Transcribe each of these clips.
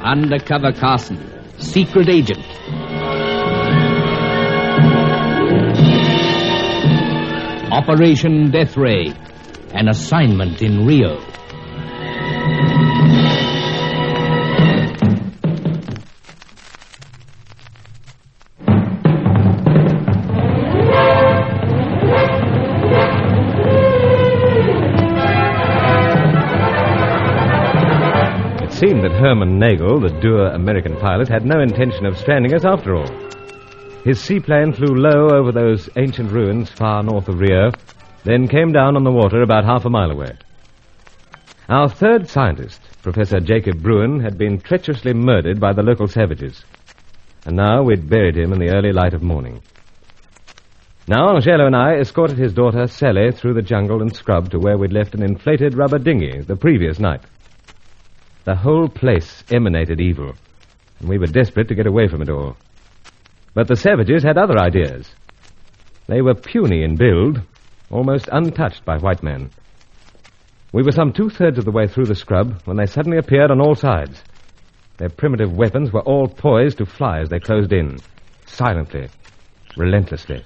Undercover Carson, secret agent. Operation Death Ray, an assignment in Rio. It seemed that Herman Nagel, the dour American pilot, had no intention of stranding us after all. His seaplane flew low over those ancient ruins far north of Rio, then came down on the water about half a mile away. Our third scientist, Professor Jacob Bruin, had been treacherously murdered by the local savages. And now we'd buried him in the early light of morning. Now Angelo and I escorted his daughter Sally through the jungle and scrub to where we'd left an inflated rubber dinghy the previous night. The whole place emanated evil, and we were desperate to get away from it all. But the savages had other ideas. They were puny in build, almost untouched by white men. We were some 2/3 of the way through the scrub when they suddenly appeared on all sides. Their primitive weapons were all poised to fly as they closed in, silently, relentlessly.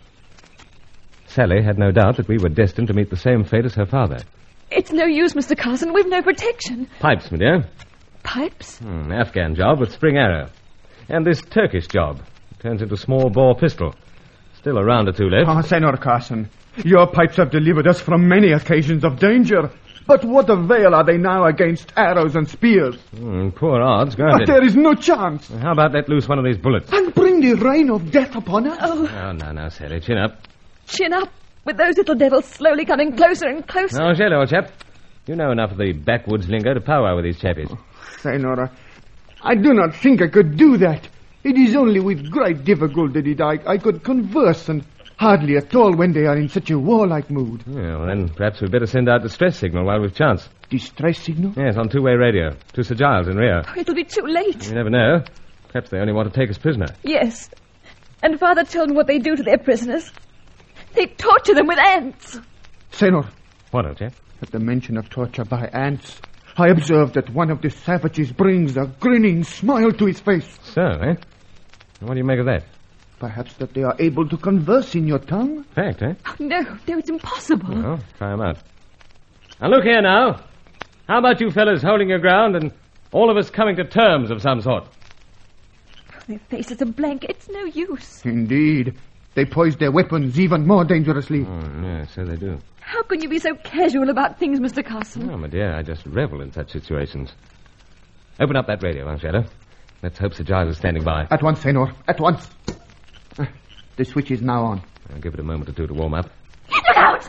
Sally had no doubt that we were destined to meet the same fate as her father. It's no use, Mr. Carson. We've no protection. Pipes, my dear. Pipes? Afghan job with spring arrow. And this Turkish job. Turns into small-bore pistol. Still a round or two left. Oh, Senor Carson, your pipes have delivered us from many occasions of danger. But what avail are they now against arrows and spears? Poor odds, granted. But there is no chance. How about let loose one of these bullets? And bring the rain of death upon us? Oh, no, Sally, chin up. Chin up, with those little devils slowly coming closer and closer. No, Angelo, old chap. You know enough of the backwoods lingo to powwow with these chappies. Senora, I do not think I could do that. It is only with great difficulty that I could converse, and hardly at all when they are in such a warlike mood. Yeah, well, then perhaps we'd better send out distress signal while we've chance. Distress signal? Yes, on two-way radio. To Sir Giles in Rio. Oh, it'll be too late. You never know. Perhaps they only want to take us prisoner. Yes. And Father told me what they do to their prisoners. They torture them with ants. Senor. What, old chap? At the mention of torture by ants, I observed that one of the savages brings a grinning smile to his face. So, eh? What do you make of that? Perhaps that they are able to converse in your tongue? Fact, eh? Oh, no, it's impossible. Well, try 'em out. Now, look here now. How about you fellas holding your ground and all of us coming to terms of some sort? Their faces are blank. It's no use. Indeed. They poise their weapons even more dangerously. Yeah, so they do. How can you be so casual about things, Mr. Carson? Oh, my dear, I just revel in such situations. Open up that radio, Angelo. Let's hope Sir Giles is standing by. At once, Senor. At once. The switch is now on. I'll give it a moment or two to warm up. Look out!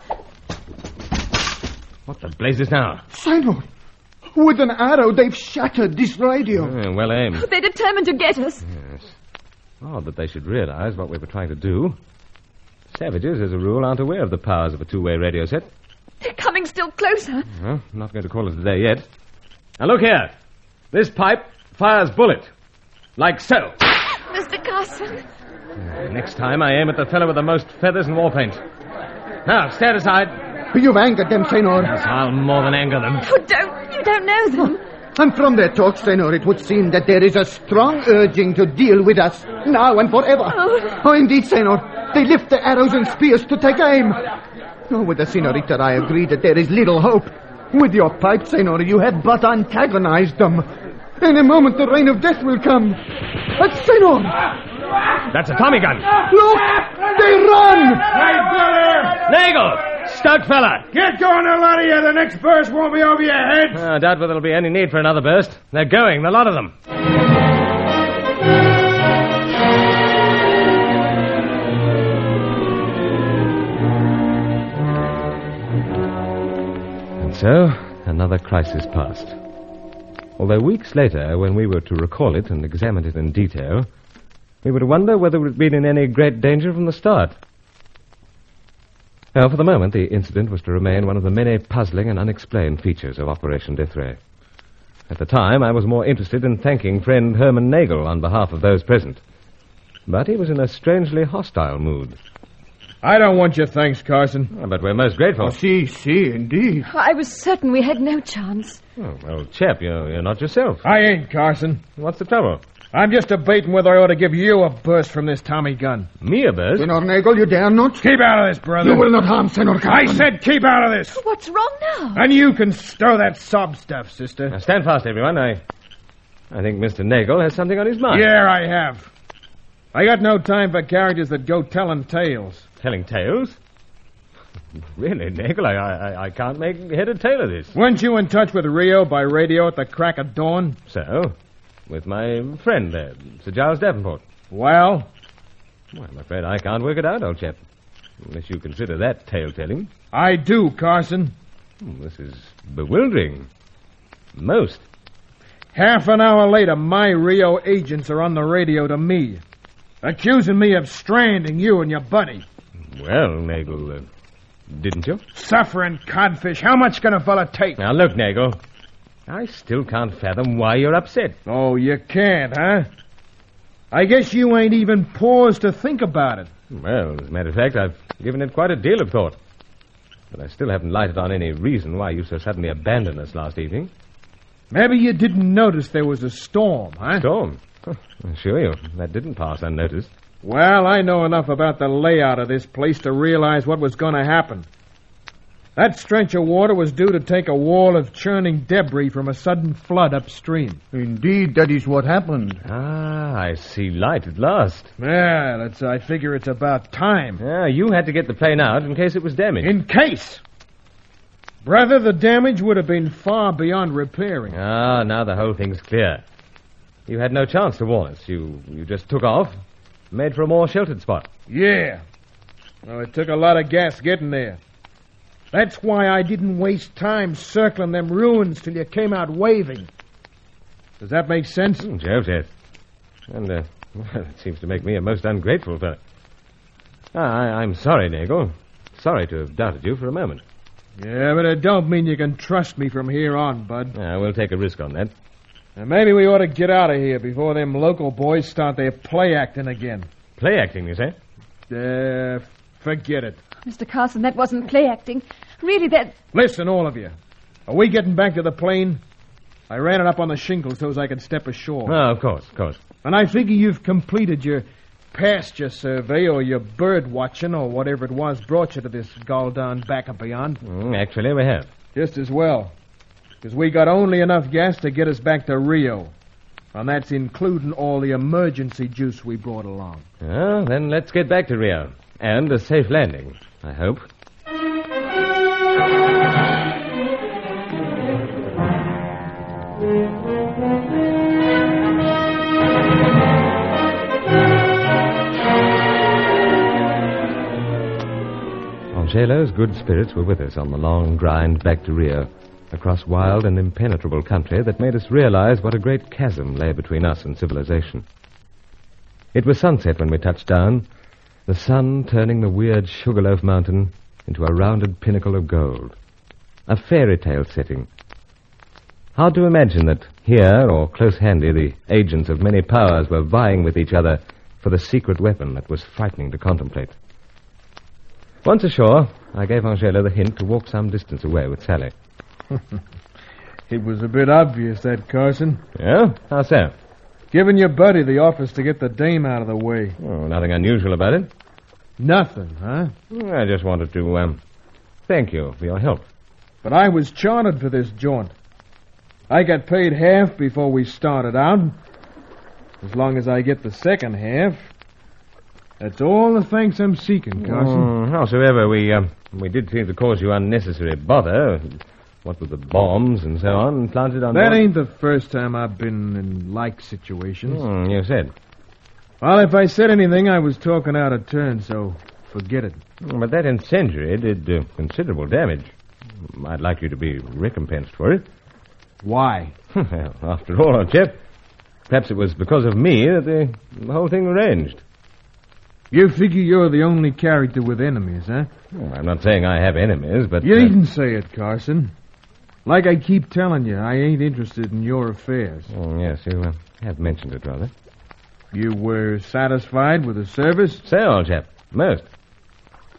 What the blazes now? Senor, with an arrow, they've shattered this radio. Well aimed. They're determined to get us. Yes. Odd that they should realize what we were trying to do. Savages, as a rule, aren't aware of the powers of a two-way radio set. They're coming still closer. Well, I'm not going to call it a day yet. Now, look here. This pipe fires bullet. Like so. Mr. Carson. Next time, I aim at the fellow with the most feathers and war paint. Now, stand aside. You've angered them, Senor. Yes, I'll more than anger them. Oh, don't. You don't know them. And from their talk, Senor, it would seem that there is a strong urging to deal with us, now and forever. Oh, indeed, Senor. They lift their arrows and spears to take aim. Oh, with the Senorita, I agree that there is little hope. With your pipe, Senor, you have but antagonized them. In a moment, the rain of death will come. But, Senor! That's a Tommy gun. Look! They run! Hey, brother! Nagel! Stuck fella! Get going, a lot of you. The next burst won't be over your head. I doubt whether there'll be any need for another burst. They're going, the lot of them. And so, another crisis passed. Although weeks later, when we were to recall it and examine it in detail, we would wonder whether we'd been in any great danger from the start. Well, for the moment, the incident was to remain one of the many puzzling and unexplained features of Operation Death Ray. At the time, I was more interested in thanking friend Herman Nagel on behalf of those present. But he was in a strangely hostile mood. I don't want your thanks, Carson. Oh, but we're most grateful. Si, indeed. I was certain we had no chance. Oh, old chap, you're not yourself. I ain't, Carson. What's the trouble? I'm just debating whether I ought to give you a burst from this Tommy gun. Me a burst? Senor Nagel, you dare not. Keep out of this, brother. You will not harm Senor I Carson. said keep out of this. What's wrong now? And you can stow that sob stuff, sister. Now stand fast, everyone. I think Mr. Nagel has something on his mind. Yeah, I have. I got no time for characters that go telling tales. Telling tales? Really, Nagel, I can't make head or tail of this. Weren't you in touch with Rio by radio at the crack of dawn? So, with my friend there, Sir Giles Davenport. Well, I'm afraid I can't work it out, old chap. Unless you consider that tale-telling. I do, Carson. This is bewildering. Most. Half an hour later, my Rio agents are on the radio to me, accusing me of stranding you and your buddy. Well, Nagel, didn't you? Suffering codfish. How much can a fella take? Now, look, Nagel. I still can't fathom why you're upset. Oh, you can't, huh? I guess you ain't even paused to think about it. Well, as a matter of fact, I've given it quite a deal of thought. But I still haven't lighted on any reason why you so suddenly abandoned us last evening. Maybe you didn't notice there was a storm, huh? Storm? I assure you, that didn't pass unnoticed. Well, I know enough about the layout of this place to realize what was going to happen. That stretch of water was due to take a wall of churning debris from a sudden flood upstream. Indeed, that is what happened. Ah, I see light at last. Yeah, I figure it's about time. Yeah, you had to get the plane out in case it was damaged. In case. Brother, the damage would have been far beyond repairing. Ah, now the whole thing's clear. You had no chance to warn us. You just took off, made for a more sheltered spot. Yeah. Well, it took a lot of gas getting there. That's why I didn't waste time circling them ruins till you came out waving. Does that make sense? Job's yes. And, well, it seems to make me a most ungrateful fellow. I'm sorry, Nagel. Sorry to have doubted you for a moment. Yeah, but it don't mean you can trust me from here on, bud. We'll take a risk on that. And maybe we ought to get out of here before them local boys start their play acting again. Play acting, you say? Forget it. Mr. Carson, that wasn't play acting. Really, that... Listen, all of you. Are we getting back to the plane? I ran it up on the shingles so as I could step ashore. Oh, of course. And I figure you've completed your pasture survey or your bird watching or whatever it was brought you to this Guldan back and beyond. Actually, we have. Just as well. Because we got only enough gas to get us back to Rio. And that's including all the emergency juice we brought along. Well, then let's get back to Rio. And a safe landing, I hope. Angelo's good spirits were with us on the long grind back to Rio, across wild and impenetrable country that made us realize what a great chasm lay between us and civilization. It was sunset when we touched down, the sun turning the weird Sugarloaf Mountain into a rounded pinnacle of gold. A fairy tale setting. Hard to imagine that here, or close handy, the agents of many powers were vying with each other for the secret weapon that was frightening to contemplate. Once ashore, I gave Angelo the hint to walk some distance away with Sally. It was a bit obvious, that, Carson. Yeah? How so? Giving your buddy the office to get the dame out of the way. Oh, nothing unusual about it. Nothing, huh? I just wanted to, thank you for your help. But I was chartered for this jaunt. I got paid half before we started out. As long as I get the second half, that's all the thanks I'm seeking, Carson. Howsoever, we did seem to cause you unnecessary bother. What with the bombs and so on planted on... That ain't the first time I've been in like situations. You said. Well, if I said anything, I was talking out of turn, so forget it. But that incendiary did considerable damage. I'd like you to be recompensed for it. Why? Well, after all, old chap, perhaps it was because of me that the whole thing arranged. You figure you're the only character with enemies, huh? Well, I'm not saying I have enemies, but... You needn't say it, Carson. Like I keep telling you, I ain't interested in your affairs. Yes, you have mentioned it, rather. You were satisfied with the service? Say, old chap, most.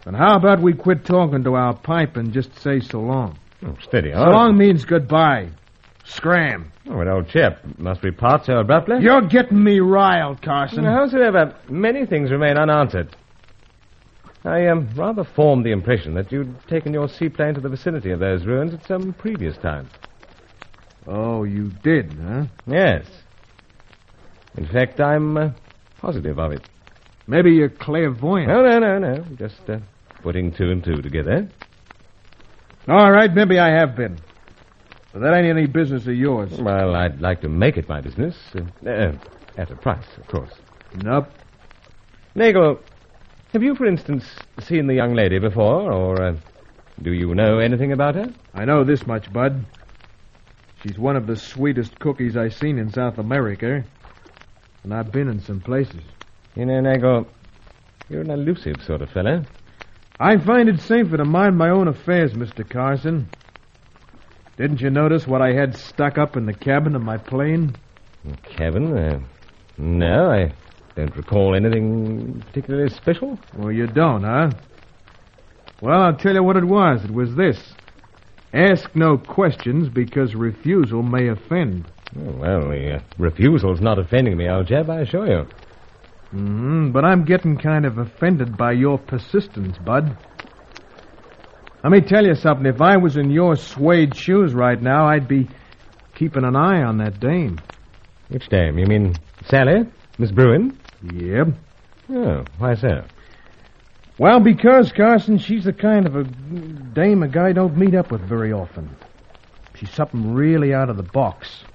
And how about we quit talking to our pipe and just say so long? Oh, steady So on. long means goodbye. Scram. Oh, an old chap. Must we part so abruptly? You're getting me riled, Carson. Howsoever, many things remain unanswered. I rather formed the impression that you'd taken your seaplane to the vicinity of those ruins at some previous time. Oh, you did, huh? Yes. In fact, I'm positive of it. Maybe you're clairvoyant. No. Just putting two and two together. All right, maybe I have been. But that ain't any business of yours. Well, I'd like to make it my business. At a price, of course. Nope. Nagel, have you, for instance, seen the young lady before, or do you know anything about her? I know this much, Bud. She's one of the sweetest cookies I've seen in South America. And I've been in some places. You know, Nagel, you're an elusive sort of fellow. I find it safer to mind my own affairs, Mr. Carson. Didn't you notice what I had stuck up in the cabin of my plane? Cabin? No, I don't recall anything particularly special. Well, you don't, huh? Well, I'll tell you what it was. It was this. Ask no questions because refusal may offend. Oh, well, the refusal's not offending me, old chap, I assure you. But I'm getting kind of offended by your persistence, Bud. Let me tell you something. If I was in your suede shoes right now, I'd be keeping an eye on that dame. Which dame? You mean Sally? Miss Bruin? Yep. Oh, why so? Well, because, Carson, she's the kind of a dame a guy don't meet up with very often. She's something really out of the box.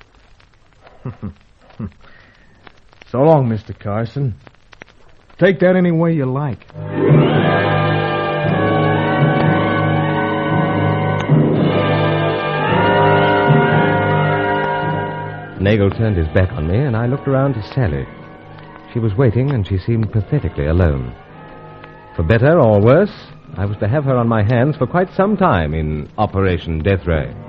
So long, Mr. Carson. Take that any way you like. Nagel turned his back on me, and I looked around to Sally. She was waiting, and she seemed pathetically alone. For better or worse, I was to have her on my hands for quite some time in Operation Death Ray.